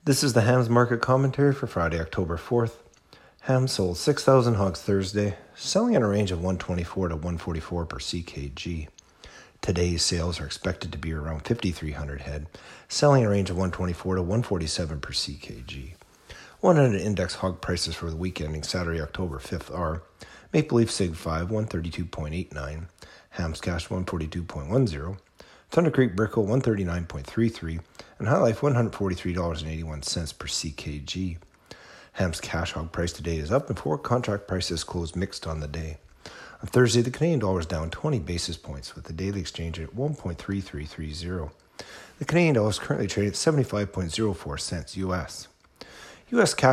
This is the Hams Market Commentary for Friday, October 4th. Hams sold 6,000 hogs Thursday, selling in a range of 124 to 144 per CKG. Today's sales are expected to be around 5,300 head, selling in a range of 124 to 147 per CKG. 100 index hog prices for the week ending Saturday, October 5th are Maple Leaf Sig 5, 132.89, Hams Cash 142.10, Thunder Creek Brickle 139.33, and High Life $143.81 per CKG. Hams cash hog price today is up and forward contract prices closed mixed on the day. On Thursday, the Canadian dollar is down 20 basis points with the daily exchange at 1.3330. The Canadian dollar is currently trading at 75.04 cents US. U.S. cash